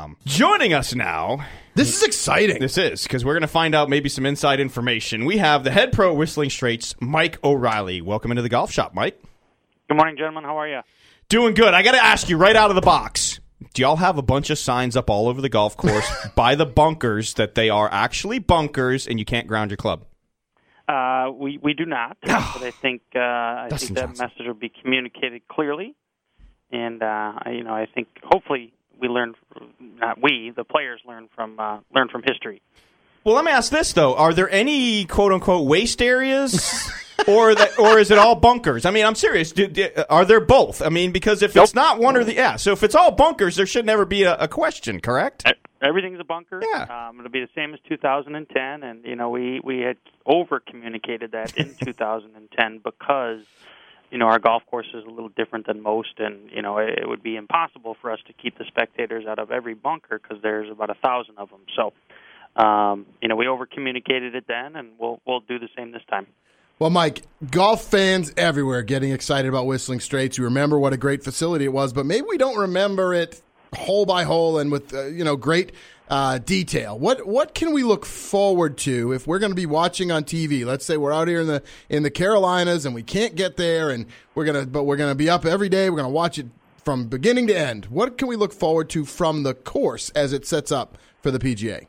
BasketballNetwork.com. Joining us now. This is exciting. This is, because we're going to find out maybe some inside information. We have the head pro at Whistling Straits, Mike O'Reilly. Welcome into the golf shop, Mike. Good morning, gentlemen. How are you? Doing good. I got to ask you right out of the box. Do y'all have a bunch of signs up all over the golf course by the bunkers that they are actually bunkers and you can't ground your club? We do not, but I think that message will be communicated clearly, and I think hopefully the players learn from history. Well, let me ask this though: are there any quote unquote waste areas? Or is it all bunkers? I mean, I'm serious. Are there both? I mean, because if it's not one or the so if it's all bunkers, there should never be a question, correct? Everything's a bunker. Yeah. It'll be the same as 2010, and we had over communicated that in 2010 because our golf course is a little different than most, and it would be impossible for us to keep the spectators out of every bunker because there's about 1,000 of them. So, we over communicated it then, and we'll do the same this time. Well, Mike, golf fans everywhere getting excited about Whistling Straits. You remember what a great facility it was, but maybe we don't remember it hole by hole and with great detail. What can we look forward to if we're going to be watching on TV? Let's say we're out here in the Carolinas and we can't get there, and we're gonna be up every day. We're gonna watch it from beginning to end. What can we look forward to from the course as it sets up for the PGA?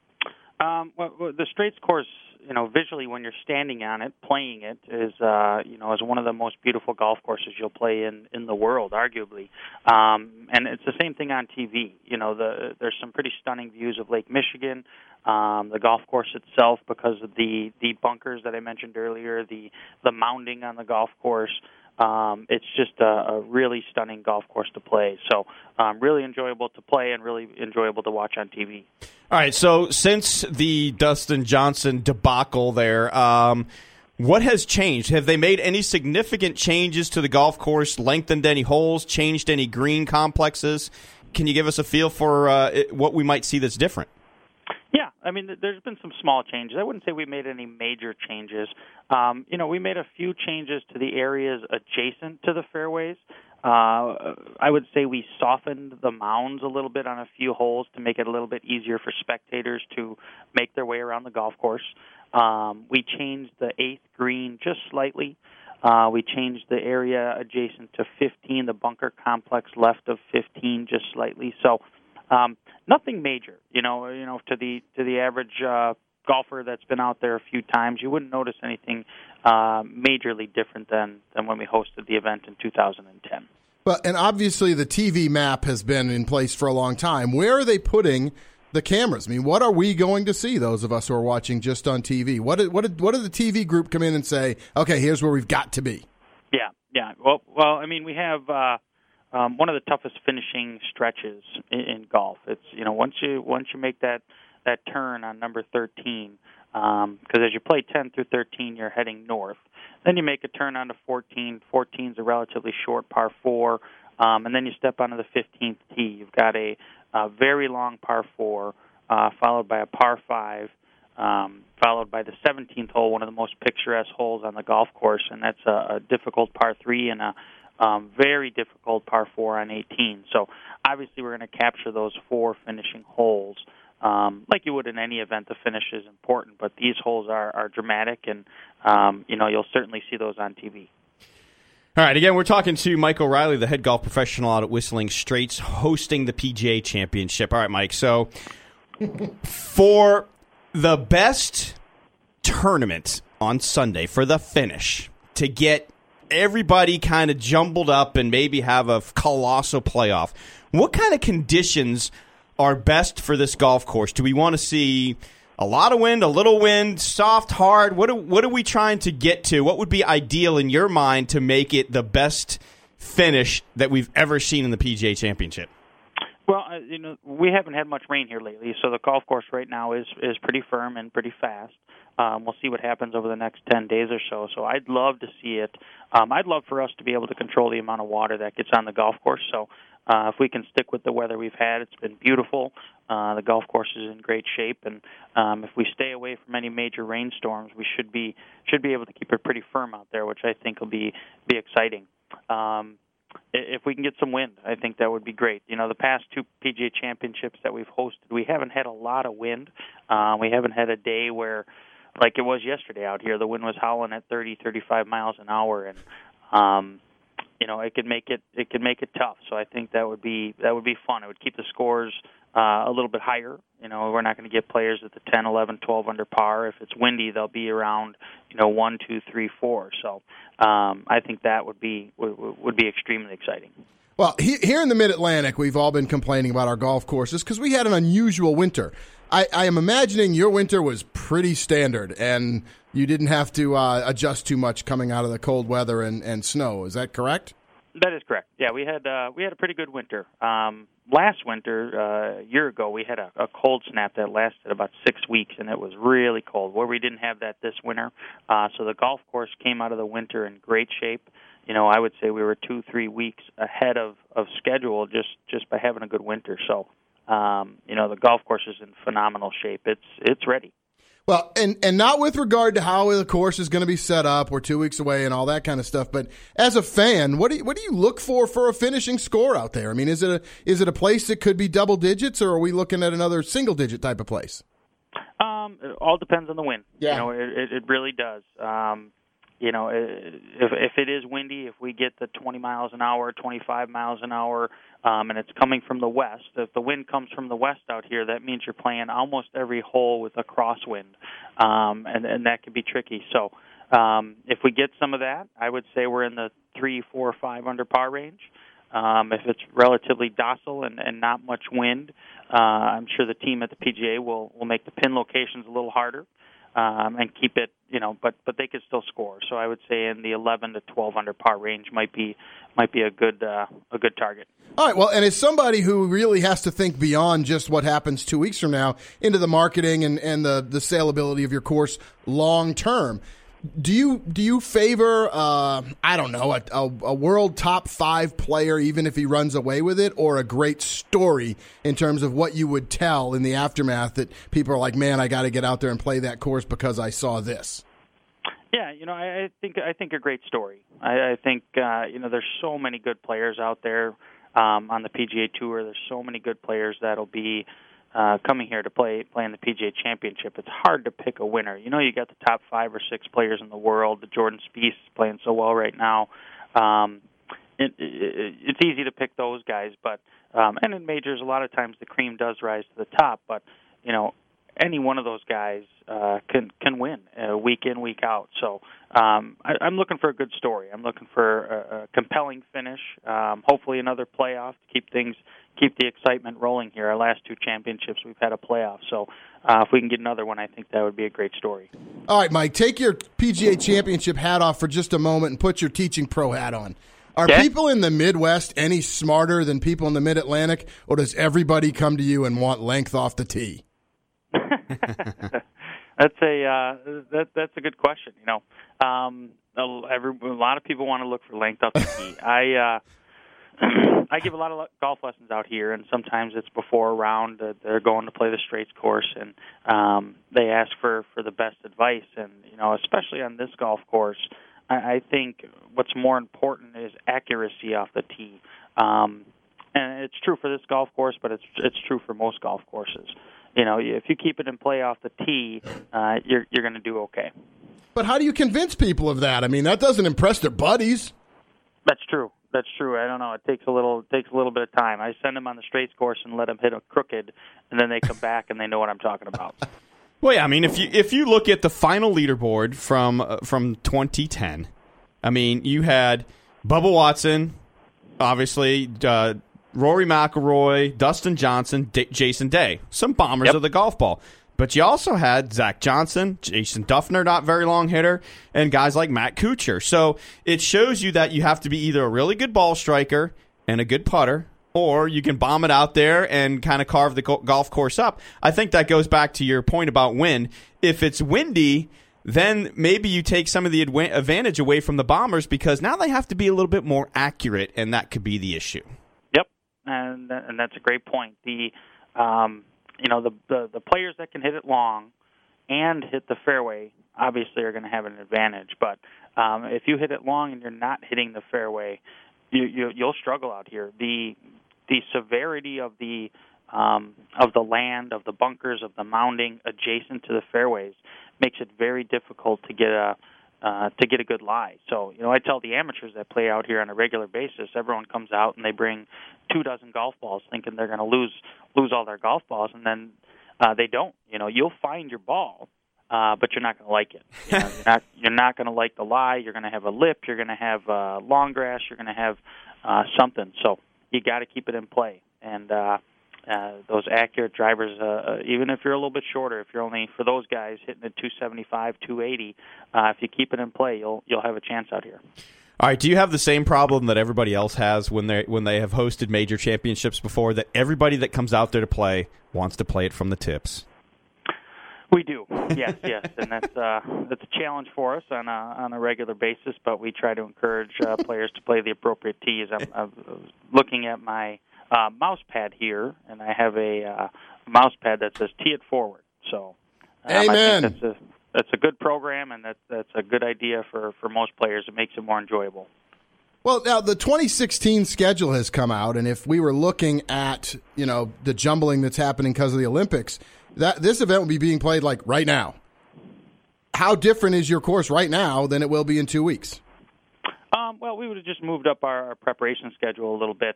Well, the Straits course, visually when you're standing on it, playing it, is one of the most beautiful golf courses you'll play in the world, arguably. And it's the same thing on TV. There's some pretty stunning views of Lake Michigan, the golf course itself, because of the bunkers that I mentioned earlier, the mounding on the golf course. It's just a really stunning golf course to play. So really enjoyable to play and really enjoyable to watch on TV. All right, so since the Dustin Johnson debacle there, what has changed? Have they made any significant changes to the golf course, lengthened any holes, changed any green complexes? Can you give us a feel for what we might see that's different? Yeah, I mean, there's been some small changes. I wouldn't say we made any major changes. We made a few changes to the areas adjacent to the fairways. I would say we softened the mounds a little bit on a few holes to make it a little bit easier for spectators to make their way around the golf course. We changed the 8th green just slightly. We changed the area adjacent to 15, the bunker complex left of 15 just slightly. So nothing major, to the average golfer that's been out there a few times, you wouldn't notice anything majorly different than when we hosted the event in 2010. And obviously the TV map has been in place for a long time. Where are they putting the cameras? I mean, what are we going to see, those of us who are watching just on TV? What did the TV group come in and say, okay, here's where we've got to be? Yeah. Well, I mean, we have one of the toughest finishing stretches in golf. It's once you make that turn on number 13, because as you play 10 through 13, you're heading north. Then you make a turn onto 14. 14 is a relatively short par 4, and then you step onto the 15th tee. You've got a very long par 4, followed by a par 5, followed by the 17th hole, one of the most picturesque holes on the golf course, and that's a difficult par 3 and a very difficult par 4 on 18. So obviously we're going to capture those 4 finishing holes. Like you would in any event, the finish is important, but these holes are dramatic, and you'll certainly see those on TV. All right, again, we're talking to Mike O'Reilly, the head golf professional out at Whistling Straits, hosting the PGA Championship. All right, Mike, so for the best tournament on Sunday, for the finish, to get everybody kind of jumbled up and maybe have a colossal playoff, what kind of conditions are best for this golf course? Do we want to see a lot of wind, a little wind, soft, hard? What are we trying to get to? What would be ideal in your mind to make it the best finish that we've ever seen in the PGA Championship? Well, we haven't had much rain here lately, so the golf course right now is pretty firm and pretty fast. We'll see what happens over the next 10 days or so. So I'd love to see it. I'd love for us to be able to control the amount of water that gets on the golf course. So if we can stick with the weather we've had, it's been beautiful. The golf course is in great shape, and if we stay away from any major rainstorms, we should be able to keep it pretty firm out there, which I think will be exciting. if we can get some wind, I think that would be great. The past two PGA Championships that we've hosted, we haven't had a lot of wind. We haven't had a day where, like it was yesterday out here, the wind was howling at 30, 35 miles an hour, and it could make it tough. So I think that would be fun. It would keep the scores a little bit higher. We're not going to get players at the 10, 11, 12 under par. If it's windy, they'll be around 1, 2, 3, 4. So I think that would be extremely exciting. Well, here in the Mid-Atlantic, we've all been complaining about our golf courses because we had an unusual winter. I am imagining your winter was pretty standard, and you didn't have to adjust too much coming out of the cold weather and snow. Is that correct? That is correct. Yeah, we had a pretty good winter. Last winter, a year ago, we had a cold snap that lasted about 6 weeks, and it was really cold, where we didn't have that this winter. So the golf course came out of the winter in great shape. I would say we were 2-3 weeks ahead of schedule just by having a good winter. So, the golf course is in phenomenal shape. It's ready. Well, and not with regard to how the course is going to be set up. We're 2 weeks away and all that kind of stuff. But as a fan, what do you look for a finishing score out there? I mean, is it a place that could be double digits, or are we looking at another single digit type of place? It all depends on the wind. Yeah. It really does. If it is windy, if we get the 20 miles an hour, 25 miles an hour, and it's coming from the west, if the wind comes from the west out here, that means you're playing almost every hole with a crosswind, and that can be tricky. So if we get some of that, I would say we're in the 3, 4, 5 under par range. If it's relatively docile and not much wind, I'm sure the team at the PGA will make the pin locations a little harder. And keep it, but they could still score. So I would say in the 11 to 12 under par range might be a good target. All right. Well, and as somebody who really has to think beyond just what happens 2 weeks from now into the marketing and the saleability of your course long term, do you favor a world top 5 player even if he runs away with it, or a great story in terms of what you would tell in the aftermath that people are like, man, I got to get out there and play that course because I saw this? Yeah, I think a great story. I think there's so many good players out there on the PGA Tour. There's so many good players that'll be coming here to play in the PGA Championship. It's hard to pick a winner. You got the top 5 or 6 players in the world. The Jordan Spieth is playing so well right now. It's easy to pick those guys, but and in majors, a lot of times the cream does rise to the top. But any one of those guys can win week in, week out. So I'm looking for a good story. I'm looking for a compelling finish. Hopefully another playoff to keep the excitement rolling here. Our last 2 championships, we've had a playoff. So if we can get another one, I think that would be a great story. All right, Mike, take your PGA Championship hat off for just a moment and put your teaching pro hat on. Are people in the Midwest any smarter than people in the Mid-Atlantic, or does everybody come to you and want length off the tee? That's a good question. A lot of people want to look for length off the tee. I give a lot of golf lessons out here, and sometimes it's before a round. They're going to play the straights course, and they ask for the best advice. And especially on this golf course, I think what's more important is accuracy off the tee. And it's true for this golf course, but it's true for most golf courses. If you keep it in play off the tee, you're going to do okay. But how do you convince people of that? I mean, that doesn't impress their buddies. That's true. I don't know. It takes a little bit of time. I send them on the straights course and let them hit a crooked, and then they come back and they know what I'm talking about. Well, yeah. I mean, if you look at the final leaderboard from 2010, I mean, you had Bubba Watson, obviously. Rory McIlroy, Dustin Johnson, Jason Day, some bombers of the golf ball. But you also had Zach Johnson, Jason Duffner, not very long hitter, and guys like Matt Kuchar. So it shows you that you have to be either a really good ball striker and a good putter, or you can bomb it out there and kind of carve the golf course up. I think that goes back to your point about wind. If it's windy, then maybe you take some of the advantage away from the bombers because now they have to be a little bit more accurate, and that could be the issue. And that's a great point. The players that can hit it long and hit the fairway obviously are going to have an advantage. But if you hit it long and you're not hitting the fairway, you'll struggle out here. The severity of the land, of the bunkers, of the mounding adjacent to the fairways makes it very difficult to get a good lie. So, I tell the amateurs that play out here on a regular basis, everyone comes out and they bring 24 golf balls thinking they're going to lose all their golf balls, and then they don't. You'll find your ball, but you're not going to like it. You're not going to like the lie. You're going to have a lip. You're going to have long grass. You're going to have something. So you got to keep it in play. And those accurate drivers, even if you're a little bit shorter, if you're only, for those guys, hitting at 275, 280, if you keep it in play, you'll have a chance out here. All right, do you have the same problem that everybody else has when they have hosted major championships before, that everybody that comes out there to play wants to play it from the tips? We do, yes, and that's a challenge for us on a regular basis. But we try to encourage players to play the appropriate tees. I'm looking at my mouse pad here, and I have a mouse pad that says "Tee it forward." So, amen. I think that's a good program, and that's a good idea for most players. It makes it more enjoyable. Well, now the 2016 schedule has come out, and if we were looking at the jumbling that's happening because of the Olympics, this event will be being played like right now. How different is your course right now than it will be in 2 weeks? Well, we would have just moved up our preparation schedule a little bit.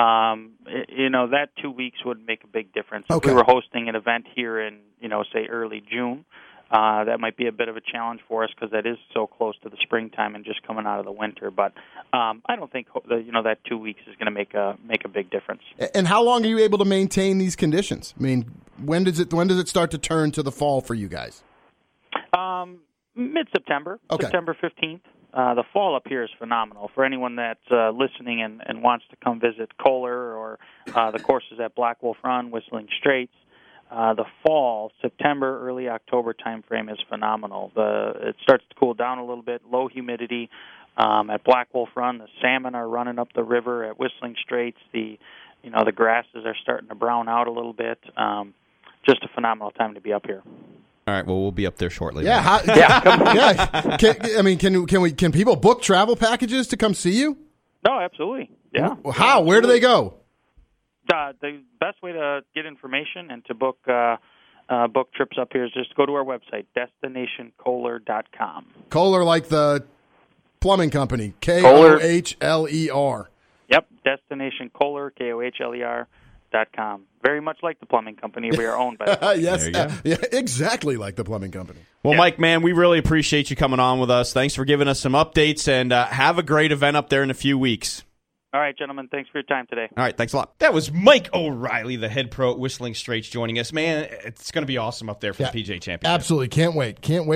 That 2 weeks would make a big difference. Okay. If we were hosting an event here in, say early June, that might be a bit of a challenge for us because that is so close to the springtime and just coming out of the winter. But I don't think that 2 weeks is going to make a big difference. And how long are you able to maintain these conditions? I mean, when does it start to turn to the fall for you guys? Mid-September, okay. September 15th. The fall up here is phenomenal. For anyone that's listening and wants to come visit Kohler or the courses at Black Wolf Run, Whistling Straits, the fall, September, early October time frame is phenomenal. It starts to cool down a little bit, low humidity. At Black Wolf Run, the salmon are running up the river. At Whistling Straits, the grasses are starting to brown out a little bit. Just a phenomenal time to be up here. All right, well, we'll be up there shortly. Yeah, yeah. Can people book travel packages to come see you? No, absolutely. Yeah. How? Where do they go? The best way to get information and to book trips up here is just go to our website, destinationkohler.com. Kohler, like the plumbing company, Kohler. Yep, Destination Kohler, KOHLER.com. Very much like the plumbing company. We are owned by the plumbing Yes, yeah, exactly like the plumbing company. Well, Mike, man, we really appreciate you coming on with us. Thanks for giving us some updates, and have a great event up there in a few weeks. All right, gentlemen. Thanks for your time today. All right, thanks a lot. That was Mike O'Reilly, the head pro at Whistling Straits, joining us. Man, it's going to be awesome up there for the PGA Championship. Absolutely. Can't wait.